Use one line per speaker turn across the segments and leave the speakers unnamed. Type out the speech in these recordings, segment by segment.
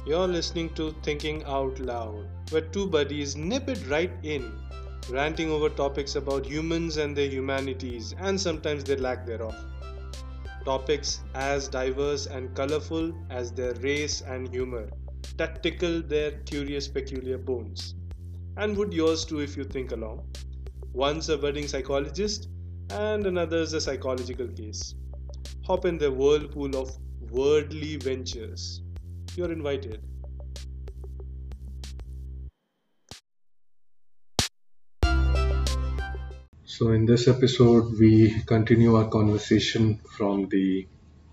You're listening to Thinking Out Loud, where two buddies nip it right in, ranting over topics about humans and their humanities, and sometimes their lack thereof. Topics as diverse and colorful as their race and humor that tickle their curious, peculiar bones. And would yours too if you think along. One's a budding psychologist, and another's a psychological case. Hop in the whirlpool of worldly ventures. You're invited.
So, in this episode, we continue our conversation from the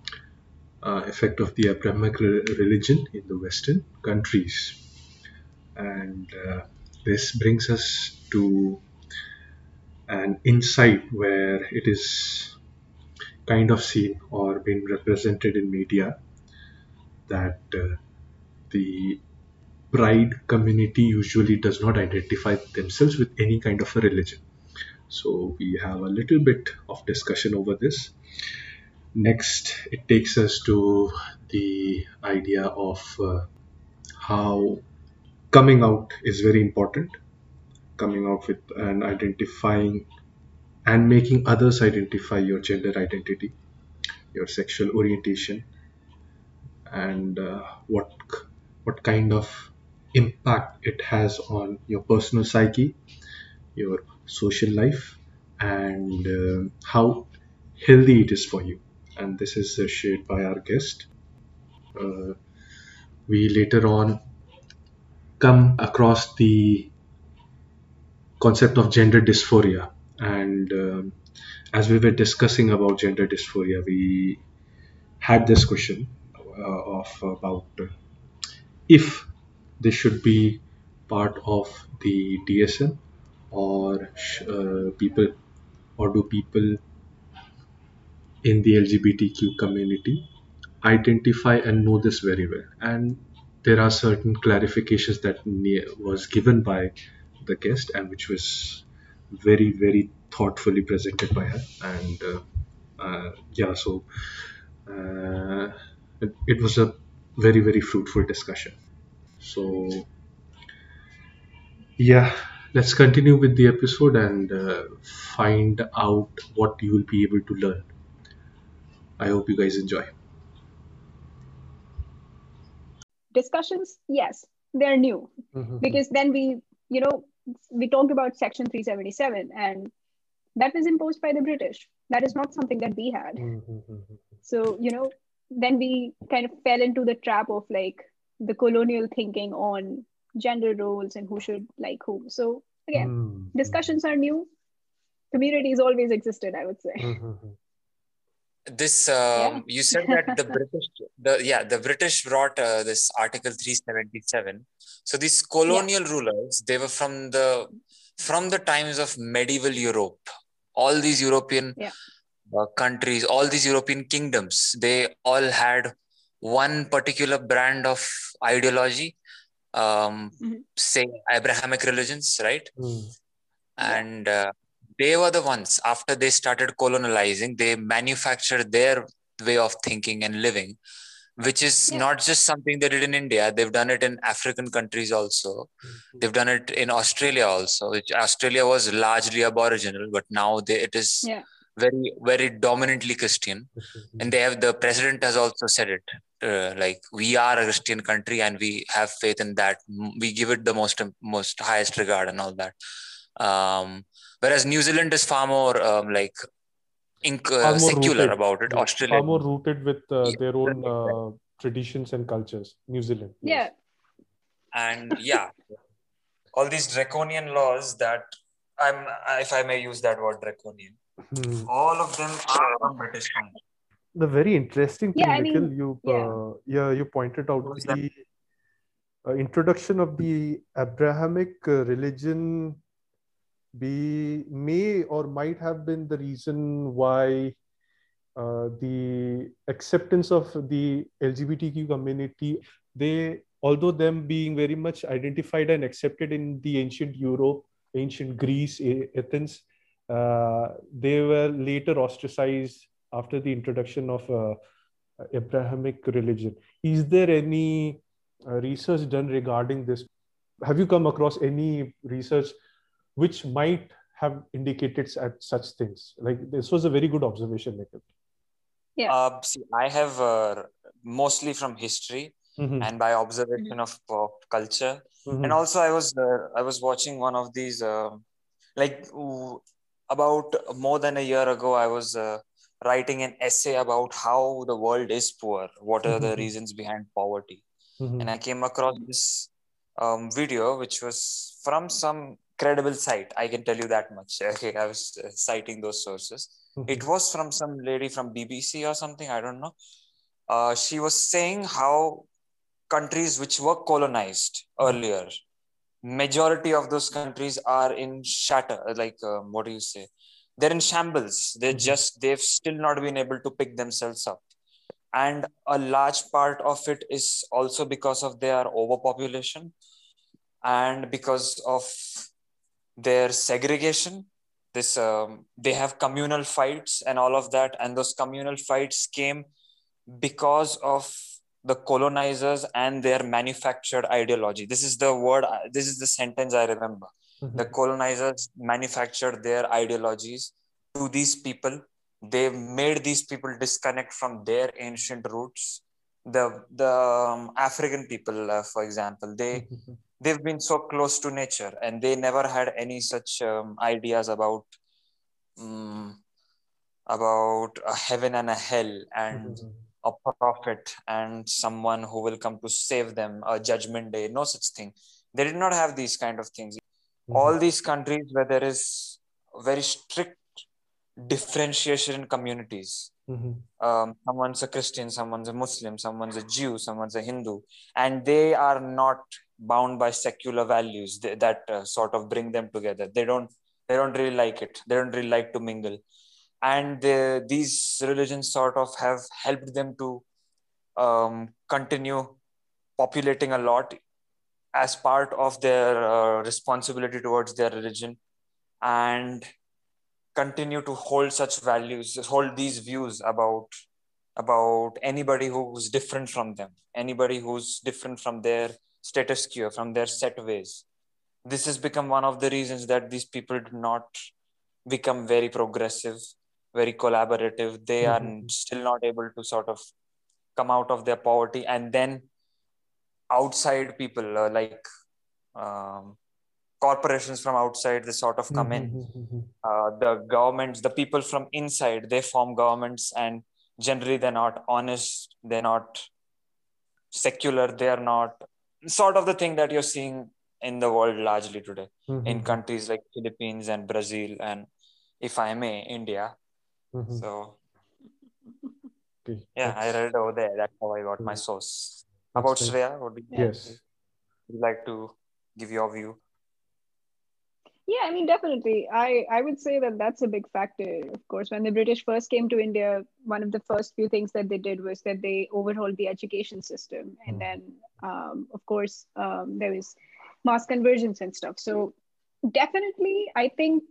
effect of the Abrahamic religion in the Western countries. And this brings us to an insight where it is kind of seen or been represented in media that the bride community usually does not identify themselves with any kind of a religion. So, we have a little bit of discussion over this. Next, it takes us to the idea of how coming out is very important. Coming out with and identifying and making others identify your gender identity, your sexual orientation, and what kind of impact it has on your personal psyche, your social life, and how healthy it is for you. And this is shared by our guest. Uh, we later on come across the concept of gender dysphoria. And as we were discussing about gender dysphoria, we had this question of about if this should be part of the DSM or people or do people in the LGBTQ community identify and know this very well. And there are certain clarifications that was given by the guest and which was very, very thoughtfully presented by her. And yeah, so uh, it was a very, very fruitful discussion. So yeah, let's continue with the episode and find out what you will be able to learn. I hope you guys enjoy.
Discussions, yes, they're new
Mhm.
because then you know, we talked about Section 377, and that was imposed by the British. That is not something that we had.
Mhm.
So, then we kind of fell into the trap of like the colonial thinking on gender roles and who should like whom. So, again,
Mhm.
discussions are new. Communities always existed, I would say.
Mhm.
This
Yeah.
you said that the British brought this Article 377. So these
Yeah.
colonial rulers, they were from the times of medieval Europe. All these European
Yeah.
countries, all these European kingdoms, they all had one particular brand of ideology,
Mhm.
say Abrahamic religions, right?
Mhm.
Yeah.
And they were the ones, after they started colonizing, they manufactured their way of thinking and living, which is
Yeah.
not just something they did in India. They've done it in African countries also. They've done it in Australia also, which Australia was largely aboriginal, but now it is
Yeah.
very, very dominantly Christian. And
Mhm.
they have, the president has also said it, like, we are a Christian country and we have faith in that. We give it the most highest regard and all that. Whereas New Zealand is far more
Far more
secular
rooted,
about it.
yeah, far
Australia,
more rooted with
yeah,
their own
right, right.
traditions and cultures. New Zealand,
Yeah.
yes.
And yeah, all these draconian laws that if I may use that word, draconian,
Hmm.
all of them are from British country.
The very interesting
Yeah.
thing,
I
Nikhil,
mean,
you
yeah.
yeah, you pointed out
What was that?
the introduction of the Abrahamic religion may or might have been the reason why the acceptance of the LGBTQ community, they, although them being very much identified and accepted in the ancient Europe, ancient Greece, Athens, they were later ostracized after the introduction of Abrahamic religion. Is there any
research done regarding this? Have you come across any research which might have indicated such things? Like, this was a very good observation, Nikhil.
Yeah.
See, I have mostly from history and by observation of pop culture, and also I was watching one of these about more than a year ago. I was writing an essay about how the world is poor, what are the reasons behind poverty, and I came across this video which was from some credible site. I can tell you that much. Okay, I was citing those sources. It was from some lady from BBC or something. I don't know. She was saying how countries which were colonized earlier, majority of those countries are in shatter. Like what do you say? They're in shambles. They've still not been able to pick themselves up, and a large part of it is also because of their overpopulation and because of their segregation. This they have communal fights and all of that, and those communal fights came because of the colonizers and their manufactured ideology. This is the word, this is the sentence I remember. The colonizers manufactured their ideologies to these people. They made these people disconnect from their ancient roots. The African people, for example, they've been so close to nature, and they never had any such ideas about a heaven and a hell and a prophet and someone who will come to save them, a judgment day. No such thing. They did not have these kind of things. All these countries where there is very strict differentiation in communities. Someone's a Christian, someone's a Muslim, someone's a Jew, someone's a Hindu, and they are not bound by secular values that sort of bring them together. They don't really like it. They don't really like to mingle, and these religions sort of have helped them to continue populating a lot as part of their responsibility towards their religion, and continue to hold such values, hold these views about anybody who's different from them, anybody who's different from their status quo, from their set ways. This has become one of the reasons that these people do not become very progressive, very collaborative. They are still not able to sort of come out of their poverty, and then outside people corporations from outside, they sort of come in. The governments, the people from inside, they form governments, and generally they're not honest, they're not secular, they are not sort of the thing that you're seeing in the world largely today, in countries like Philippines and Brazil, and if I may, India. So yeah, I read it over there. That's how I got my source. How about Shreya? Would you like to give your view?
Yeah, I mean, definitely. I would say that that's a big factor. Of course, when the British first came to India, one of the first few things that they did was that they overhauled the education system. And then, of course, there was mass convergence and stuff. So definitely, I think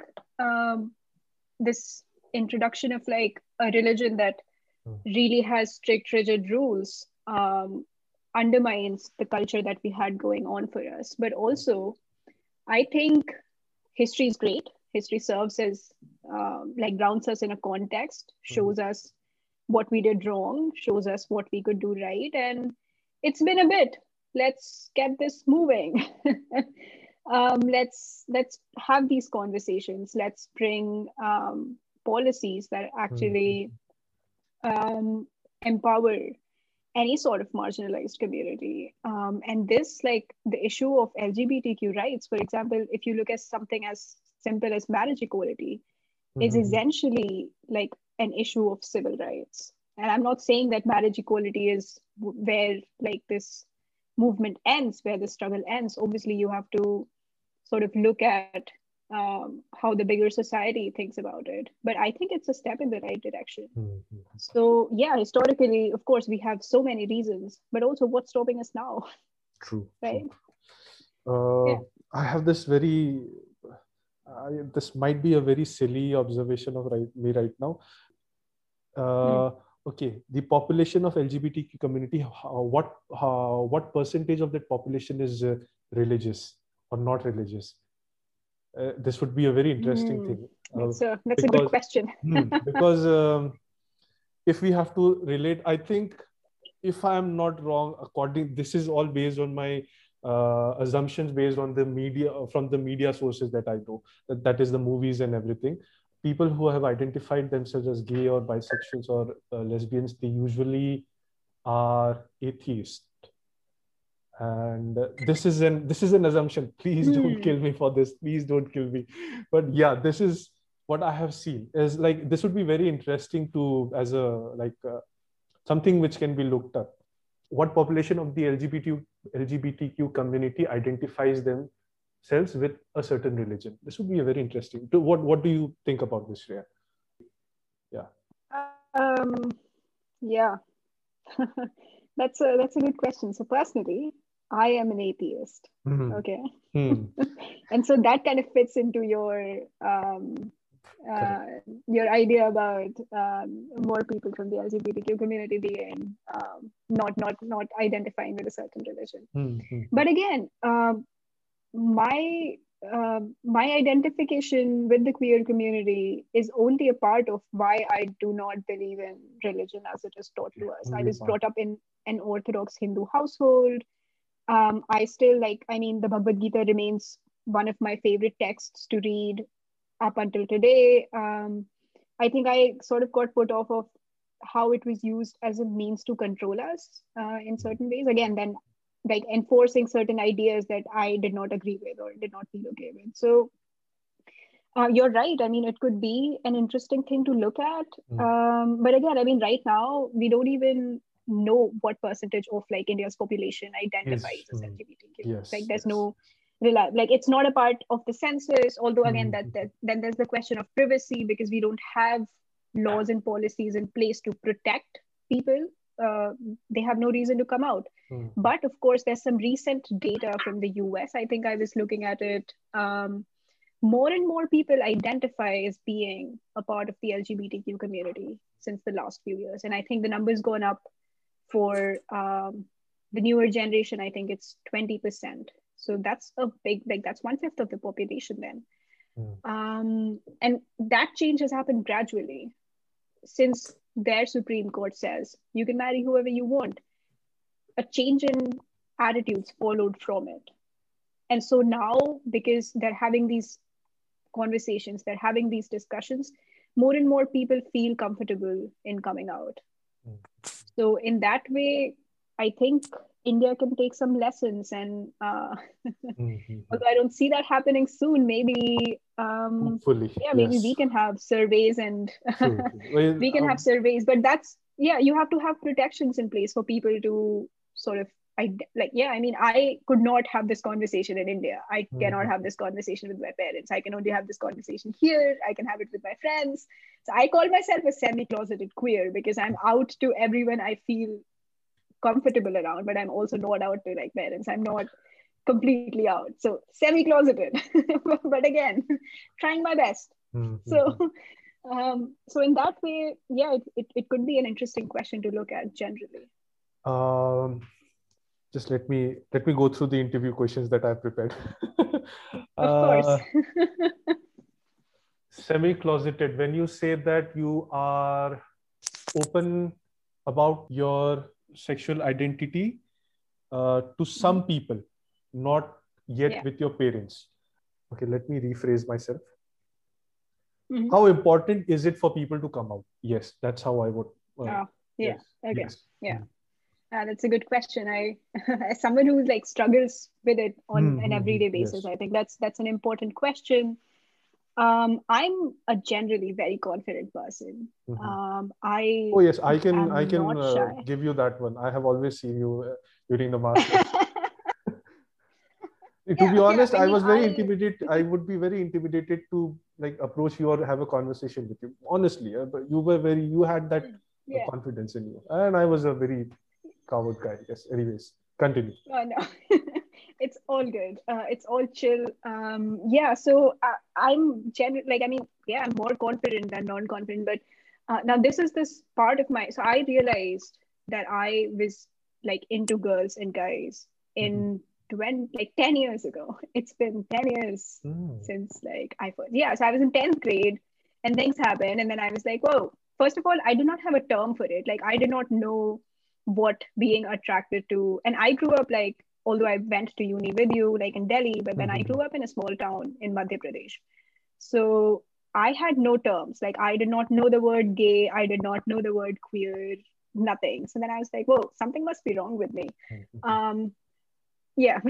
this introduction of like a religion that really has strict, rigid rules undermines the culture that we had going on for us. But also, I think history is great. History serves as like grounds us in a context, shows us what we did wrong, shows us what we could do right. And it's been a bit. Let's get this moving. Let's have these conversations. Let's bring policies that actually empower any sort of marginalized community. And this, like the issue of LGBTQ rights, for example, if you look at something as simple as marriage equality, is essentially like an issue of civil rights. And I'm not saying that marriage equality is where like this movement ends, where the struggle ends. Obviously, you have to sort of look at how the bigger society thinks about it. But I think it's a step in the right direction. So yeah, historically, of course, we have so many reasons, but also what's stopping us now?
True.
Right?
I have this very, this might be a very silly observation of me right now.
okay, the population of LGBTQ community, what percentage of that population is religious or not religious? This would be a very interesting thing.
That's a good question.
Because if we have to relate, I think, if I'm not wrong, this is all based on my assumptions based on the media, from the media sources that I know, that is the movies and everything. People who have identified themselves as gay or bisexuals or lesbians, they usually are atheist. And this is an assumption. Please don't kill me for this. Please don't kill me. But yeah, this is what I have seen. Is like, this would be very interesting to, as a something which can be looked up. What population of the LGBTQ community identifies themselves with a certain religion? This would be a very interesting. What do you think about this, Shreya?
Yeah. That's a good question. So personally, I am an atheist. Okay. And so that kind of fits into your idea about more people from the LGBTQ community being not identifying with a certain religion. But again, my identification with the queer community is only a part of why I do not believe in religion as it is taught to us. I was brought up in an Orthodox Hindu household. I still the Bhagavad Gita remains one of my favorite texts to read up until today. I think I sort of got put off of how it was used as a means to control us in certain ways. Again, then enforcing certain ideas that I did not agree with or did not feel okay with. So you're right. I mean, it could be an interesting thing to look at. But again, I mean, right now, we don't even know what percentage of India's population identifies as LGBTQ.
Yes,
there's no it's not a part of the census, although again then there's the question of privacy, because we don't have laws and policies in place to protect people. They have no reason to come out. But of course, there's some recent data from the US. I think I was looking at it. More and more people identify as being a part of the LGBTQ community since the last few years. And I think the number's gone up for the newer generation. I think it's 20%. So that's a big, that's 1/5 of the population then. And that change has happened gradually since their Supreme Court says you can marry whoever you want. A change in attitudes followed from it. And so now, because they're having these conversations, they're having these discussions, more and more people feel comfortable in coming out. So in that way, I think India can take some lessons, and although I don't see that happening soon, maybe
hopefully,
maybe we can have surveys and we can have surveys, but that's you have to have protections in place for people to sort of I could not have this conversation in India. I cannot have this conversation with my parents. I can only have this conversation here. I can have it with my friends. So I call myself a semi-closeted queer because I'm out to everyone I feel comfortable around, but I'm also not out to parents. I'm not completely out. So semi-closeted, but again, trying my best. So in that way, it could be an interesting question to look at generally.
Just let me go through the interview questions that I've prepared.
Of course.
Semi-closeted, when you say that you are open about your sexual identity to some people, not yet with your parents. Okay, let me rephrase myself. How important is it for people to come out? Yes, that's how I would.
Yes. Okay. Yes. Yeah. That's a good question. As someone who struggles with it on an everyday basis, I think that's an important question. I'm a generally very confident person. I
can give you that one. I have always seen you during the master's. To be honest, I was very intimidated. I would be very intimidated to approach you or have a conversation with you. Honestly, but you had that confidence in you, and I was a very coward guy. Yes. Anyways, continue.
Oh, no. It's all good. It's all chill. So I'm I'm more confident than non-confident, but Now this is this part of so I realized that I was like into girls and guys in 10 years ago. It's been 10 years since like I first, yeah. So I was in 10th grade and things happened. And then I was like, whoa, first of all, I did not have a term for it. Like I did not know what being attracted to. And I grew up like, although I went to uni with you, like in Delhi, but then I grew up in a small town in Madhya Pradesh. So I had no terms. Like I did not know the word gay. I did not know the word queer, nothing. So then I was like, whoa, something must be wrong with me. Yeah.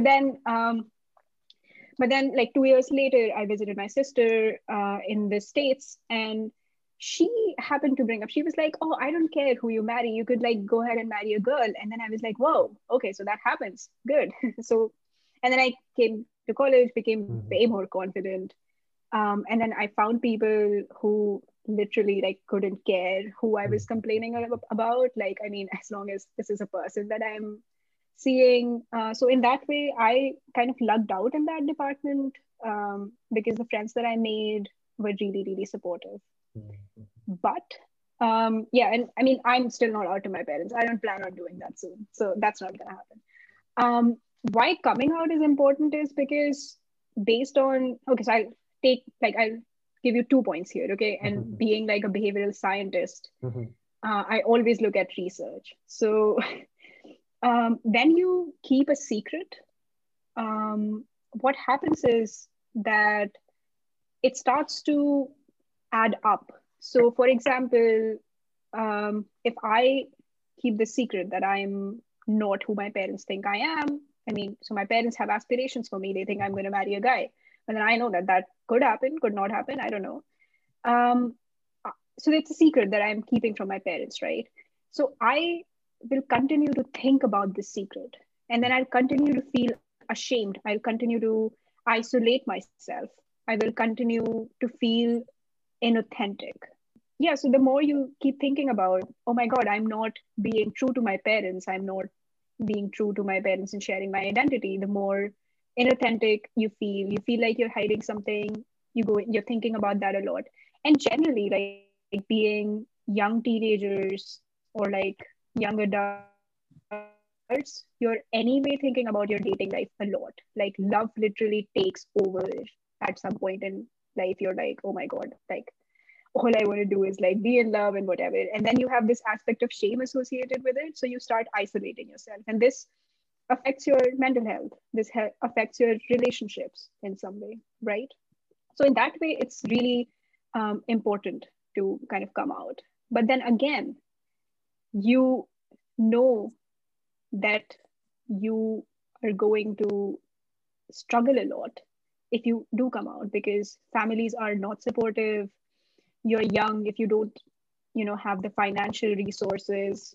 But then like 2 years later, I visited my sister in the States, and she happened to bring up, she was like, oh, I don't care who you marry. You could like go ahead and marry a girl. And then I was like, whoa, okay, so that happens. Good. So, and then I came to college, became way more confident. And then I found people who literally like couldn't care who I was complaining about. Like, I mean, as long as this is a person that I'm seeing. So in that way, I kind of lucked out in that department because the friends that I made were really, really supportive. But yeah, and I mean, I'm still not out to my parents. I don't plan on doing that soon. So that's not going to happen. Why coming out is important is because based on, okay, so I'll give you 2 points here, okay? And being like a behavioral scientist, I always look at research. So when you keep a secret, what happens is that it starts to add up. So for example, if I keep the secret that I'm not who my parents think I am, I mean, so my parents have aspirations for me. They think I'm going to marry a guy. And then I know that that could happen, could not happen. I don't know. So it's a secret that I'm keeping from my parents, right? So I will continue to think about this secret. And then I'll continue to feel ashamed. I'll continue to isolate myself. I will continue to feel inauthentic. Yeah, so the more you keep thinking about, oh my God, I'm not being true to my parents, I'm not being true to my parents and sharing my identity, the more inauthentic you feel. You feel like you're hiding something. You're thinking about that a lot. And generally, like being young teenagers or like young adults, you're anyway thinking about your dating life a lot. Like love literally takes over at some point in life. You're like, oh my God, like all I want to do is like be in love and whatever. And then you have this aspect of shame associated with it. So you start isolating yourself. And this affects your mental health. This affects your relationships in some way, right? So in that way, it's really important to kind of come out. But then again, you know that you are going to struggle a lot if you do come out because families are not supportive. You're young. If you don't have the financial resources,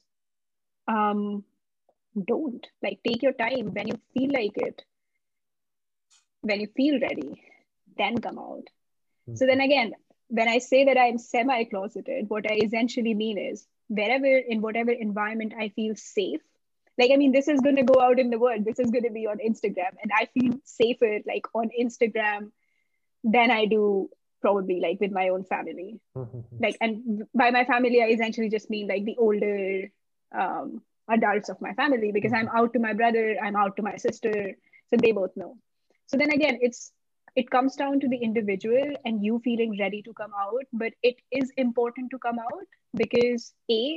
don't like take your time. When you feel like it, when you feel ready, then come out. So then again, when I say that I'm semi-closeted, what I essentially mean is in whatever environment I feel safe. Like, I mean, this is going to go out in the world. This is going to be on Instagram. And I feel safer like on Instagram than I do probably like with my own family. Like, and by my family, I essentially just mean like the older adults of my family, because I'm out to my brother, I'm out to my sister. So they both know. So then again, it comes down to the individual and you feeling ready to come out. But it is important to come out because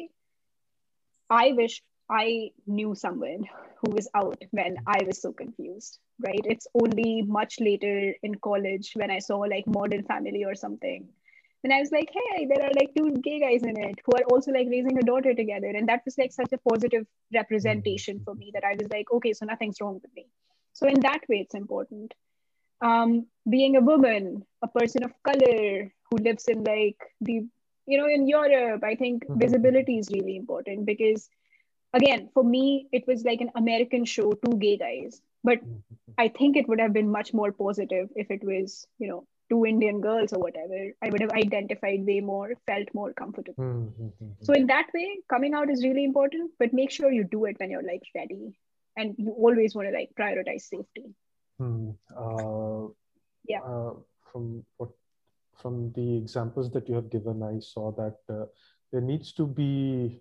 I wish I knew someone who was out when I was so confused, right? It's only much later in college when I saw like Modern Family or something. And I was like, hey, there are like 2 gay guys in it who are also like raising a daughter together. And that was like such a positive representation for me that I was like, okay, so nothing's wrong with me. So in that way, it's important. Being a woman, a person of color who lives in like in Europe, I think visibility is really important because again, for me, it was like an American show, 2 gay guys. But I think it would have been much more positive if it was, 2 Indian girls or whatever. I would have identified way more, felt more comfortable. So in that way, coming out is really important, but make sure you do it when you're like ready. And you always want to like prioritize safety.
Yeah. from the examples that you have given, I saw that there needs to be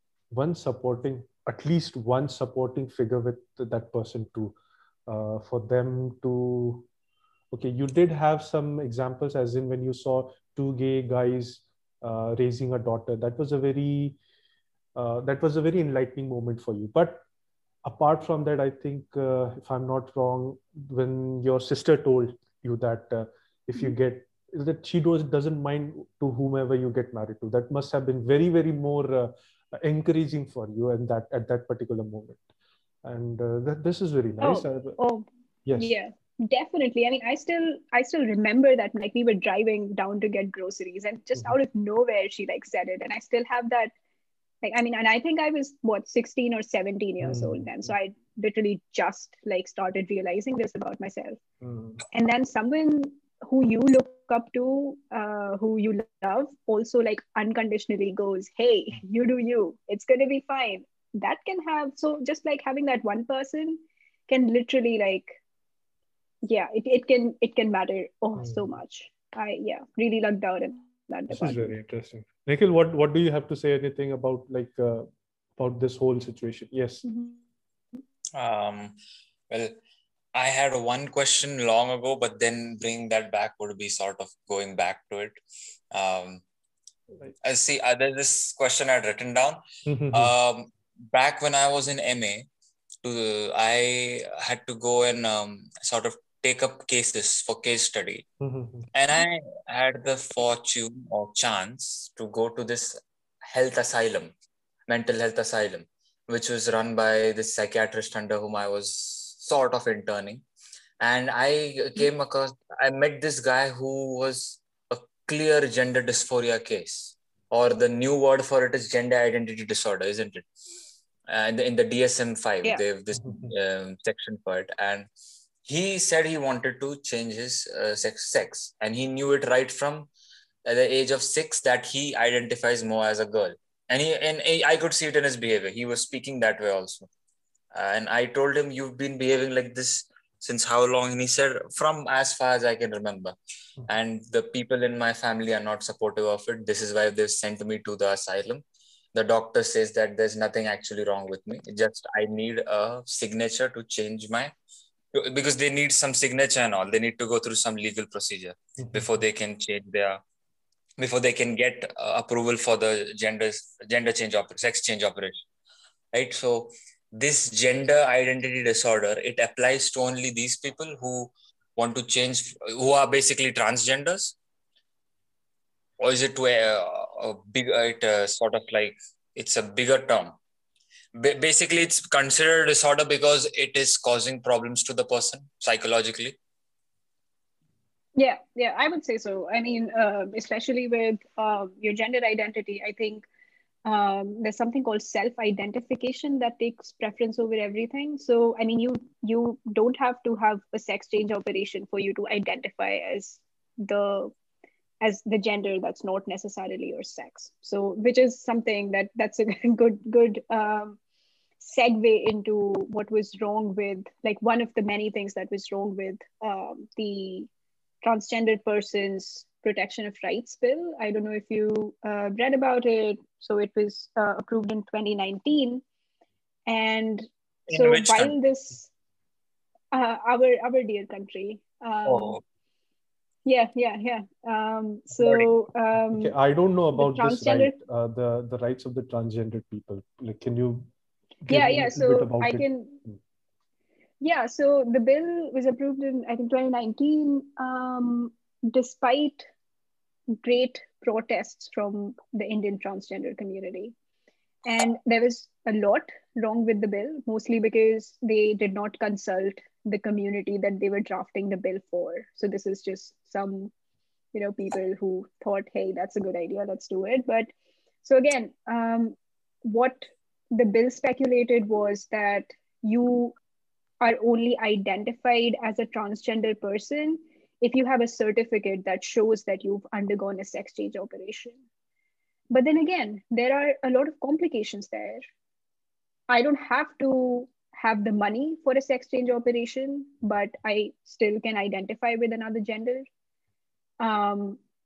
at least one supporting figure with that person too, for them to. Okay, you did have some examples, as in when you saw two gay guys raising a daughter. That was a very enlightening moment for you. But apart from that, I think, if I'm not wrong, when your sister told you that if you get that she doesn't mind to whomever you get married to, that must have been very, very more encouraging for you, and that at that particular moment. And this is very nice.
Oh,
Yes.
yeah, definitely. I mean, I still remember that, like, we were driving down to get groceries, and just out of nowhere she like said it, and I still have that. Like, I mean, and I think I was what, 16 or 17 years old then, so I literally just like started realizing this about myself. And then someone who you look up to, who you love, also like unconditionally goes, "Hey, you do you. It's gonna be fine." That can have, so just like having that one person can literally like, yeah, it can matter so much. I really lucked out in that department.
This is very interesting. Nikhil, what do you have to say? Anything about about this whole situation? Yes.
Well, I had one question long ago, but then bringing that back would be sort of going back to it. I see. There's this question I'd written down. Back when I was in MA, I had to go and sort of take up cases for case study. And I had the fortune or chance to go to this mental health asylum, which was run by this psychiatrist under whom I was sort of interning. And I met this guy who was a clear gender dysphoria case, or the new word for it is gender identity disorder, isn't it? And in the DSM-5, they have this section for it. And he said he wanted to change his sex, and he knew it right from the age of 6 that he identifies more as a girl. And I could see it in his behavior. He was speaking that way also. And I told him, "You've been behaving like this since how long?" And he said, "From as far as I can remember. And the people in my family are not supportive of it. This is why they've sent me to the asylum. The doctor says that there's nothing actually wrong with me. Just I need a signature to change because they need some signature and all. They need to go through some legal procedure before they can before they can get approval for the sex change operation." Right? So this gender identity disorder, it applies to only these people who want to change, who are basically transgenders? Or is it to a big, sort of like, it's a bigger term? Basically, it's considered a disorder because it is causing problems to the person psychologically.
Yeah, I would say so. I mean, especially with your gender identity, I think there's something called self-identification that takes preference over everything. So, I mean, you don't have to have a sex change operation for you to identify as the gender that's not necessarily your sex. So, which is something that's a good segue into what was wrong with, like, one of the many things that was wrong with the transgender persons protection of rights bill. I don't know if you read about it. So it was approved in 2019, and so while country? This our dear country. Yeah.
Okay, I don't know about this right. The rights of the transgender people. Like, can you give me a little bit about it?
Yeah, so the bill was approved in, I think, 2019, despite great protests from the Indian transgender community. And there was a lot wrong with the bill, mostly because they did not consult the community that they were drafting the bill for. So this is just some, people who thought, hey, that's a good idea, let's do it. But so again, what the bill speculated was that you are only identified as a transgender person if you have a certificate that shows that you've undergone a sex change operation. But then again, there are a lot of complications there. I don't have to have the money for a sex change operation, but I still can identify with another gender.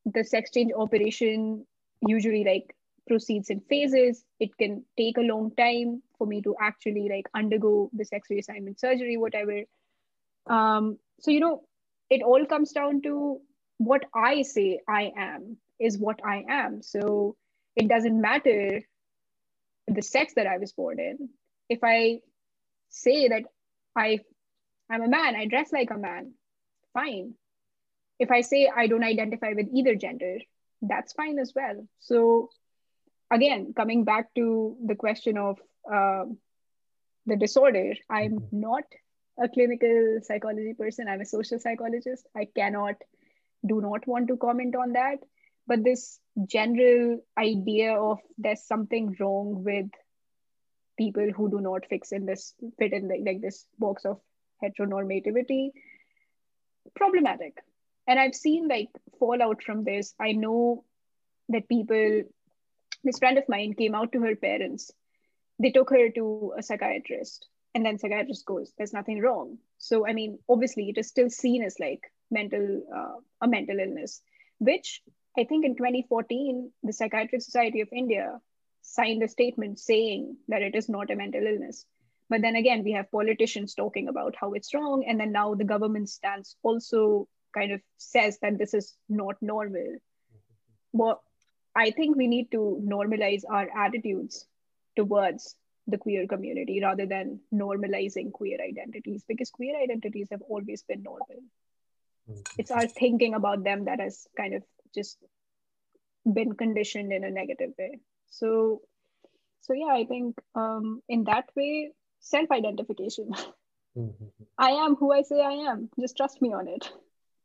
the sex change operation usually like proceeds in phases. It can take a long time for me to actually like undergo the sex reassignment surgery, whatever. So, it all comes down to what I say I am is what I am. So it doesn't matter the sex that I was born in. If I say that I'm a man, I dress like a man, fine. If I say I don't identify with either gender, that's fine as well. So again, coming back to the question of the disorder, I'm not a clinical psychology person. I'm a social psychologist. I do not want to comment on that. But this general idea of there's something wrong with people who do not fit in like this box of heteronormativity, problematic. And I've seen like fallout from this. I know that this friend of mine came out to her parents. They took her to a psychiatrist, and then psychiatrist goes, there's nothing wrong. So I mean, obviously it is still seen as like a mental illness, which I think in 2014 the Psychiatric Society of India signed a statement saying that it is not a mental illness. But then again, we have politicians talking about how it's wrong, and then now the government stance also kind of says that this is not normal. Well, I think we need to normalize our attitudes towards the queer community rather than normalizing queer identities, because queer identities have always been normal. It's our thinking about them that has kind of just been conditioned in a negative way. So yeah, I think in that way, self-identification. I am who I say I am. Just trust me on it.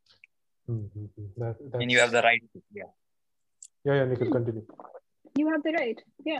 And you have the right to,
Yeah, Nikhil, continue.
You have the right. Yeah.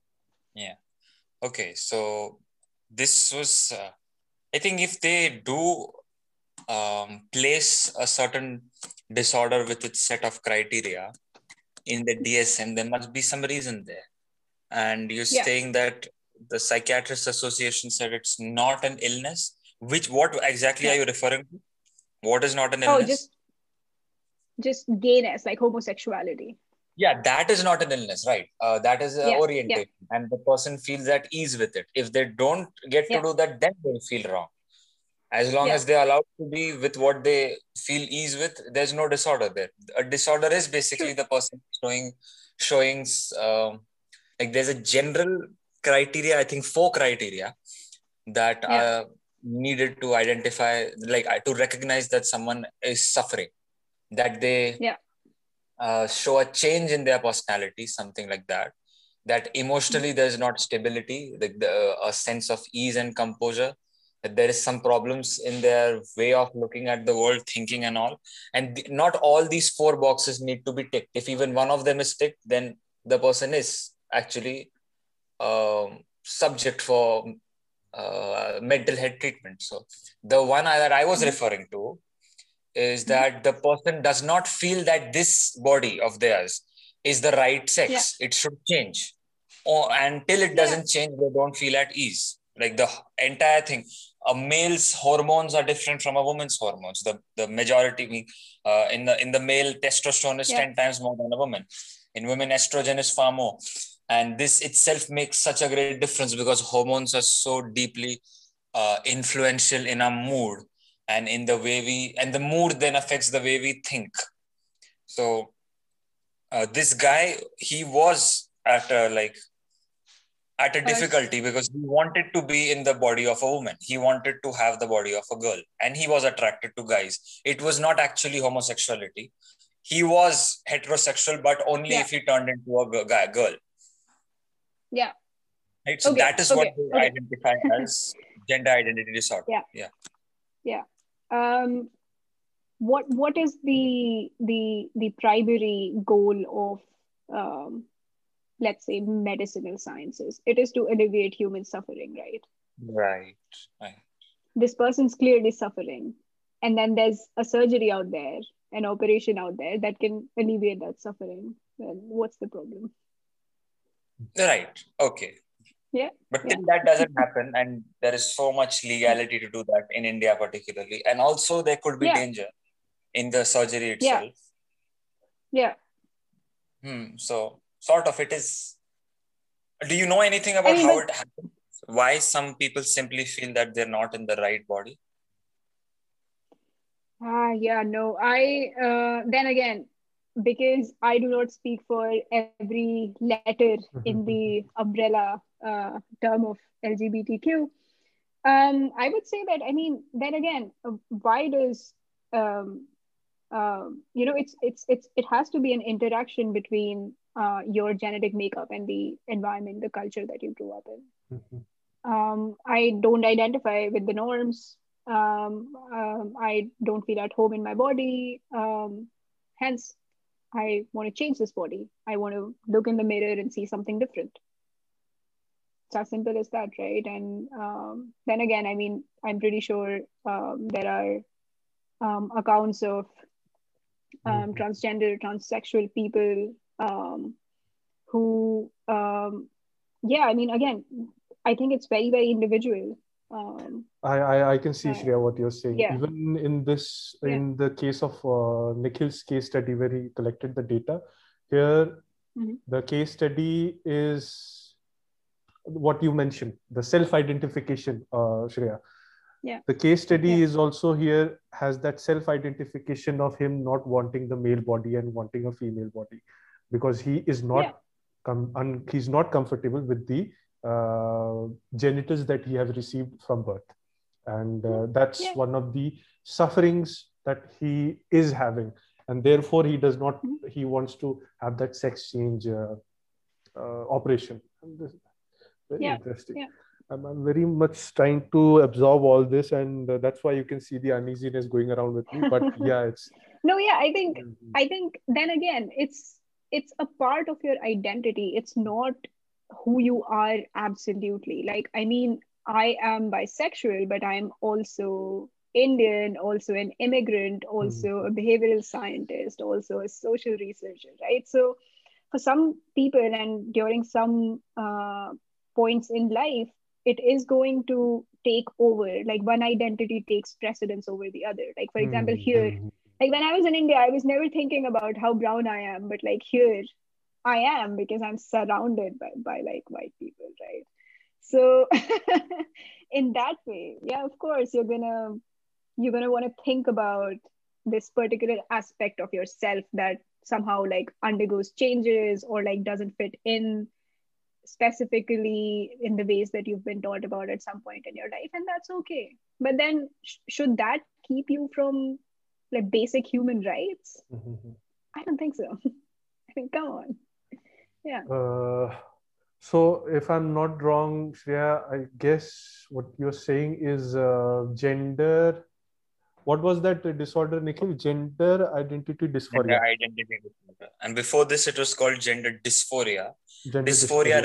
Okay, so this was, I think if they do place a certain disorder with its set of criteria in the DSM, there must be some reason there. And you're saying that the Psychiatrists Association said it's not an illness. What exactly are you referring to? What is not an illness?
Just gayness, like homosexuality.
Yeah, that is not an illness, right? That is orientation, and the person feels at ease with it. If they don't get to do that, then they'll feel wrong. As long as they're allowed to be with what they feel ease with, there's no disorder there. A disorder is basically the person showing like there's a general criteria, I think 4 criteria that are needed to identify, like to recognize that someone is suffering, that they show a change in their personality, something like that, that emotionally there's not stability, like a sense of ease and composure, that there is some problems in their way of looking at the world, thinking and all. And not all these 4 boxes need to be ticked. If even one of them is ticked, then the person is actually subject for mental health treatment. So the one that I was referring to is that the person does not feel that this body of theirs is the right sex. It should change. Until it doesn't change, they don't feel at ease. Like the entire thing. A male's hormones are different from a woman's hormones. The majority, in the male, testosterone is 10 times more than a woman. In women, estrogen is far more. And this itself makes such a great difference because hormones are so deeply influential in our mood and in the way and the mood then affects the way we think. So this guy, he was at a difficulty because he wanted to be in the body of a woman. He wanted to have the body of a girl, and he was attracted to guys. It was not actually homosexuality. He was heterosexual, but only if he turned into a girl.
Yeah.
Right? So that is what they identify as gender identity disorder.
Yeah. What is the primary goal of let's say medicinal sciences? It is to alleviate human suffering, right?
Right.
This person's clearly suffering, and then there's a surgery out there, an operation out there that can alleviate that suffering. Then what's the problem?
Right. Okay.
Yeah.
But till that doesn't happen, and there is so much legality to do that in India particularly, and also there could be danger in the surgery itself.
Yeah.
So sort of it is. Do you know anything
I
about
mean,
how
but
it happens? Why some people simply feel that they're not in the right body?
yeah, no. I then again, because I do not speak for every letter in the umbrella term of LGBTQ. I would say that, I mean, then again, why does um, it has to be an interaction between your genetic makeup and the environment, the culture that you grew up in. I don't identify with the norms. I don't feel at home in my body. Hence, I want to change this body. I want to look in the mirror and see something different. It's as simple as that, right? And then again, I mean, I'm pretty sure there are accounts of transgender, transsexual people who, yeah, I mean, again, I think it's very, very individual.
I can see, Shreya, what you're saying.
Yeah.
Even in this,
Yeah.
in the case of Nikhil's case study where he collected the data, here the case study is what you mentioned, the self-identification, Shreya.
Yeah.
The case study is also here, has that self-identification of him not wanting the male body and wanting a female body, because he is not he's not comfortable with the genitals that he has received from birth, and that's one of the sufferings that he is having, and therefore he does not he wants to have that sex change operation. Very interesting. I'm very much trying to absorb all this, and that's why you can see the uneasiness going around with me. But yeah, it's
no, yeah, I think then again, it's a part of your identity. It's not who you are absolutely. Like, I mean, I am bisexual, but I'm also Indian, also an immigrant, also a behavioral scientist, also a social researcher, right? So for some people and during some points in life, it is going to take over. Like, one identity takes precedence over the other. Like, for example, here, like when I was in India, I was never thinking about how brown I am, but like here I am, because I'm surrounded by like white people, right? So in that way, yeah, of course you're gonna want to think about this particular aspect of yourself that somehow like undergoes changes or like doesn't fit in specifically in the ways that you've been taught about at some point in your life, and that's okay. But then should that keep you from like basic human rights? I don't think so. I mean, come on. Yeah.
So if I'm not wrong, Shreya, I guess what you're saying is gender. What was that disorder, Nikhil? Gender identity dysphoria.
Gender identity disorder. And before this, it was called gender dysphoria.
Gender dysphoria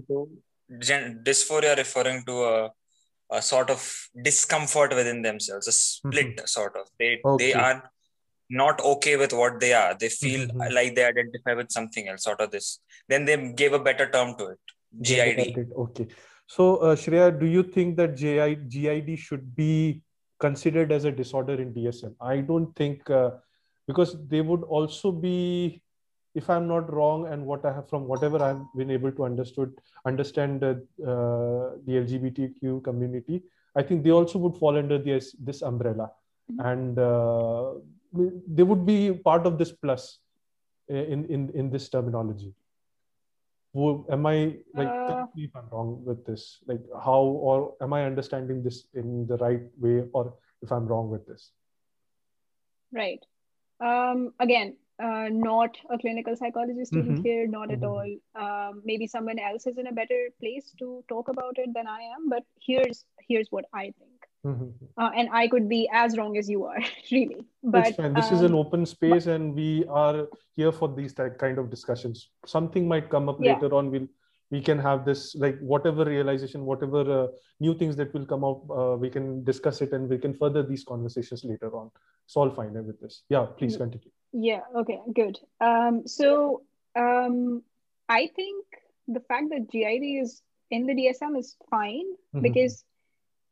referring to a sort of discomfort within themselves, a split sort of. They are not okay with what they are. They feel like they identify with something else, sort of this. Then they gave a better term to it, GID.
Okay. So Shreya, do you think that GID should be considered as a disorder in DSM? I don't think, because they would also be, if I'm not wrong, and what I have from whatever I've been able to understand the LGBTQ community, I think they also would fall under this umbrella, and they would be part of this plus in this terminology. Am I like, correct me if I'm wrong with this, like how, or am I understanding this in the right way, or if I'm wrong with this?
Right. Again, not a clinical psychology student here, not at all. Maybe someone else is in a better place to talk about it than I am, but here's what I think. And I could be as wrong as you are, really. But
it's fine. This is an open space, and we are here for these kind of discussions. Something might come up later on. We can have this, like whatever realization, whatever new things that will come out, we can discuss it, and we can further these conversations later on. It's all fine with this. Yeah, please continue.
Yeah. Okay. Good. So I think the fact that GID is in the DSM is fine, because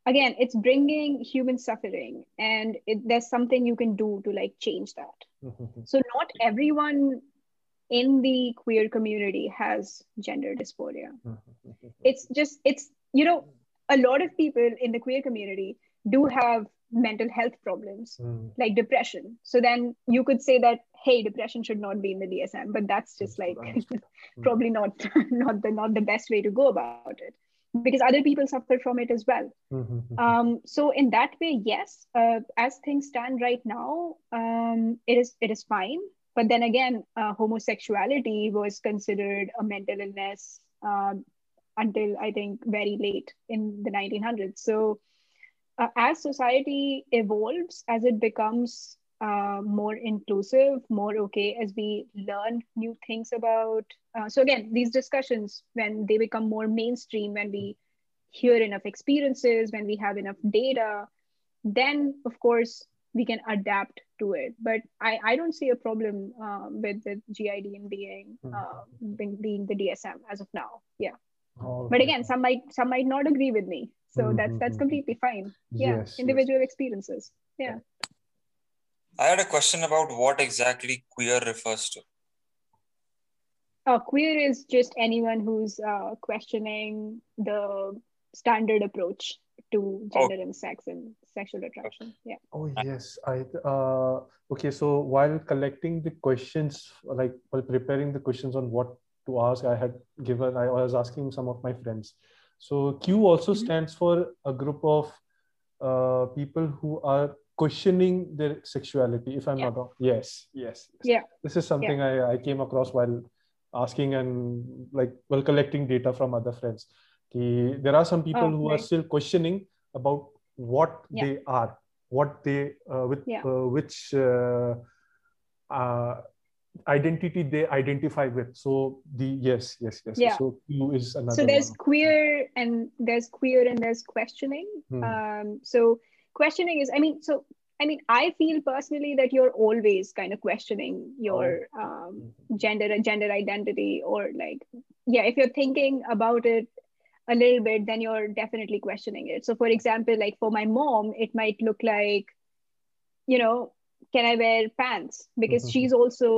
again, it's bringing human suffering, and there's something you can do to like change that. So not everyone in the queer community has gender dysphoria. It's a lot of people in the queer community do have mental health problems like depression. So then you could say that, hey, depression should not be in the DSM, but that's just like probably not the best way to go about it, because other people suffer from it as well. So in that way, yes, as things stand right now, it is fine. But then again, homosexuality was considered a mental illness until I think very late in the 1900s. So as society evolves, as it becomes more inclusive, more okay, as we learn new things about. So again, these discussions, when they become more mainstream, when we hear enough experiences, when we have enough data, then of course we can adapt to it. But I don't see a problem with the GIDN being the DSM as of now. Yeah. But again, some might not agree with me. So that's completely fine. Yeah.
Yes,
Individual experiences. Yeah.
I had a question about what exactly queer refers to.
Queer is just anyone who's questioning the standard approach to gender and sex and sexual attraction. Yeah.
Oh yes, okay. So while collecting the questions, like while preparing the questions on what to ask, I was asking some of my friends. So Q also stands for a group of people who are questioning their sexuality, if I'm not wrong. Yes.
Yeah.
This is something I came across while asking and like while collecting data from other friends. There are some people who are still questioning about what they are, what they which identity they identify with. So yes.
Yeah.
So Q is another.
So there's
one.
queer and there's questioning. So questioning is, I feel personally that you're always kind of questioning your gender identity, or like, if you're thinking about it a little bit, then you're definitely questioning it. So for example, like for my mom, it might look like, can I wear pants? Because she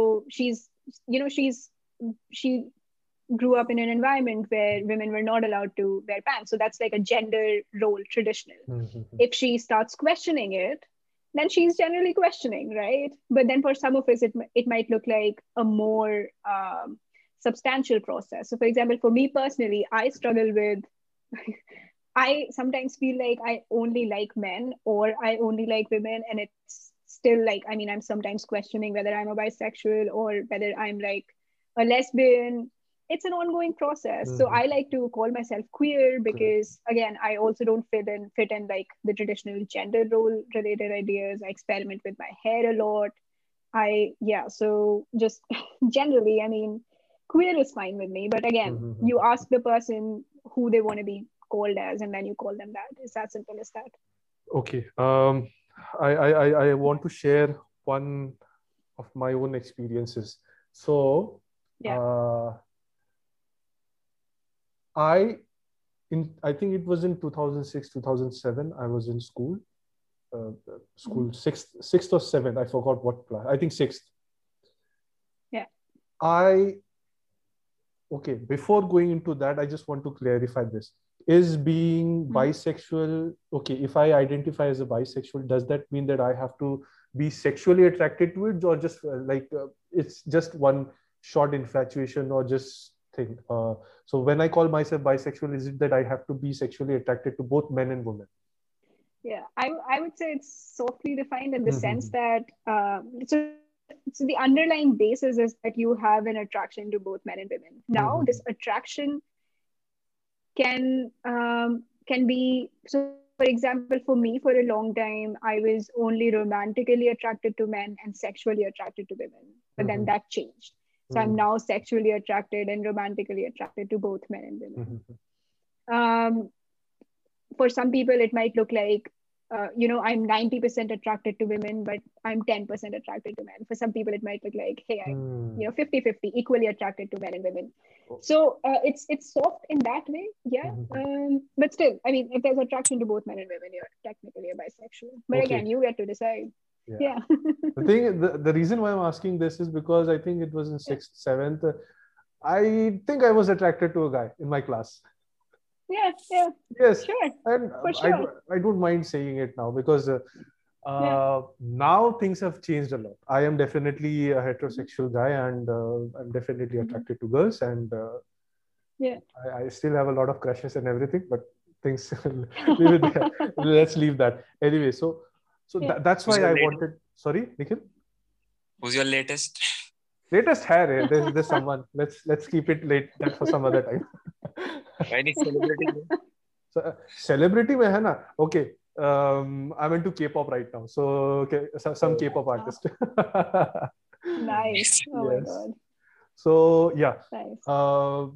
grew up in an environment where women were not allowed to wear pants. So that's like a gender role traditional. If she starts questioning it, then she's generally questioning, right? But then for some of us, it might look like a more substantial process. So for example, for me personally, I struggle with, I sometimes feel like I only like men or I only like women. And it's still like, I'm sometimes questioning whether I'm a bisexual or whether I'm like a lesbian. It's an ongoing process. So I like to call myself queer because again, I also don't fit in like the traditional gender role related ideas. I experiment with my hair a lot. So just generally, queer is fine with me. But again, you ask the person who they want to be called as, and then you call them that. It's as simple as that.
Okay. I want to share one of my own experiences. So I think it was in 2006, 2007. I was in school, sixth or seventh. I forgot what class. I think sixth.
Yeah.
Okay. Before going into that, I just want to clarify this. Is being bisexual, okay, if I identify as a bisexual, does that mean that I have to be sexually attracted to it, or just it's just one short infatuation or just thing? So when I call myself bisexual, is it that I have to be sexually attracted to both men and women?
Yeah, I would say it's softly defined in the sense that so the underlying basis is that you have an attraction to both men and women. Now, this attraction can be, so for example, for me, for a long time, I was only romantically attracted to men and sexually attracted to women. But then that changed. So I'm now sexually attracted and romantically attracted to both men and women. For some people, it might look like, I'm 90% attracted to women, but I'm 10% attracted to men. For some people, it might look like, hey, I'm 50-50, equally attracted to men and women. So it's soft in that way, yeah. But still, I mean, if there's attraction to both men and women, you're technically a bisexual. But
Okay.
again, you get to decide. Yeah.
The reason why I'm asking this is because I think it was in 6th, 7th. I think I was attracted to a guy in my class.
Yeah.
Yes.
Sure.
And
For sure.
I don't mind saying it now because now things have changed a lot. I am definitely a heterosexual guy, and I'm definitely attracted to girls, and I still have a lot of crushes and everything, but things leave it there. Let's leave that anyway. So that's why I wanted. Sorry, Nikhil.
Who's your latest?
Latest hair. There's someone. Let's keep it late that for some other time.
Any celebrity?
So, celebrity mein hai na? Okay. I'm into K-pop right now. So okay, some K-pop artist.
Nice. Oh my god.
So yeah.
Nice.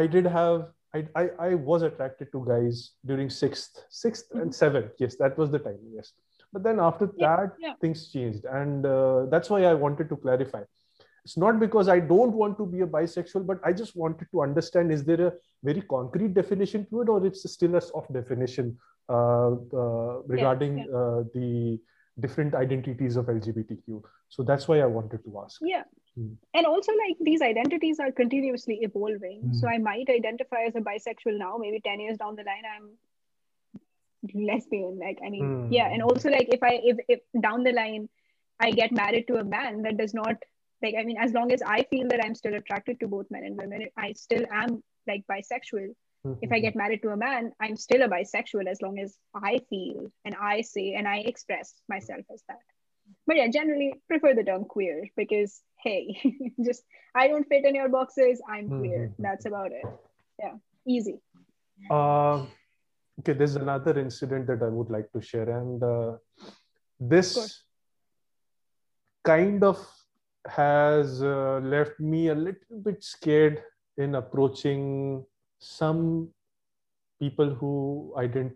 I was attracted to guys during 6th and 7th. Yes, that was the time. Yes. But then after that, things changed. And that's why I wanted to clarify. It's not because I don't want to be a bisexual, but I just wanted to understand, is there a very concrete definition to it, or it's still a soft definition regarding the different identities of LGBTQ? So that's why I wanted to ask.
Yeah. And also, like, these identities are continuously evolving. So I might identify as a bisexual now, maybe 10 years down the line, I'm lesbian. Like, I mean, and also, like, if down the line I get married to a man, that does not, like, I mean, as long as I feel that I'm still attracted to both men and women, I still am like bisexual. If I get married to a man, I'm still a bisexual as long as I feel and I say and I express myself as that. But yeah, generally prefer the term queer because, hey, just I don't fit in your boxes, I'm queer. That's about it. Yeah, easy.
Okay, there's another incident that I would like to share, and this kind of has left me a little bit scared in approaching some people who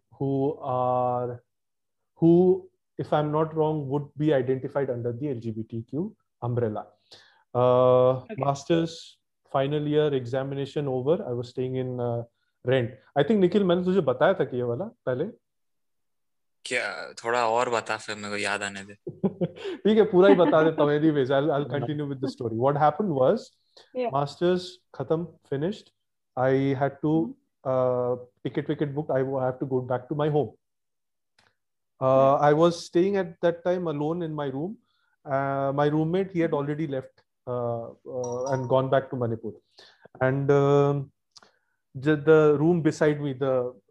if I'm not wrong, would be identified under the LGBTQ umbrella. Masters final year examination over. I was staying in rent. I think Nikhil, मैंने तुझे बताया था कि ये वाला पहले.
क्या थोड़ा और बता फिर मेरे को याद आने दे.
ठीक है, पूरा ही बता देता हूँ. Anyways, I'll continue with the story. What happened was, masters khatam, finished. I had to ticket booked. I have to go back to my home. I was staying at that time alone in my room. My roommate, he had already left and gone back to Manipur. And the room beside me,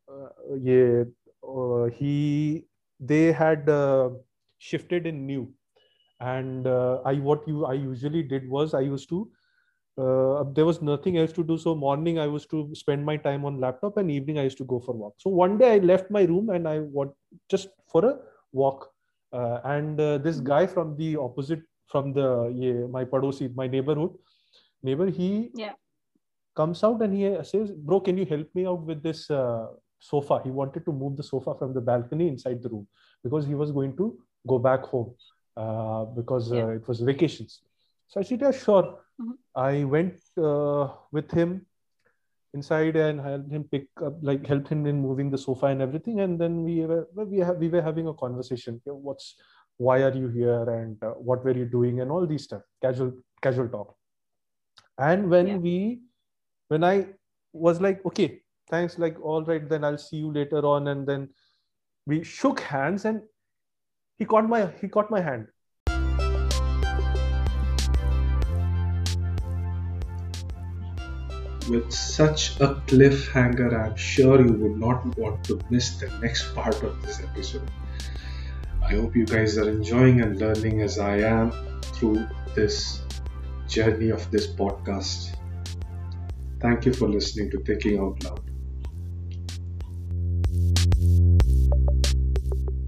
they had shifted in new. And I usually did was I used to there was nothing else to do, so morning I was to spend my time on laptop, and evening I used to go for walk. So one day I left my room and I went just for a walk, and this guy from the opposite, from my padosi, my neighbor, he comes out and he says, "Bro, can you help me out with this sofa?" He wanted to move the sofa from the balcony inside the room because he was going to go back home because it was vacations. So I said, "Yeah, sure." I went with him inside and helped him in moving the sofa and everything. And then we were having a conversation. Why are you here, and what were you doing, and all these stuff, casual talk. And when I was like, okay, thanks, like, all right, then I'll see you later on. And then we shook hands, and he caught my hand.
With such a cliffhanger, I'm sure you would not want to miss the next part of this episode. I hope you guys are enjoying and learning as I am through this journey of this podcast. Thank you for listening to Thinking Out Loud.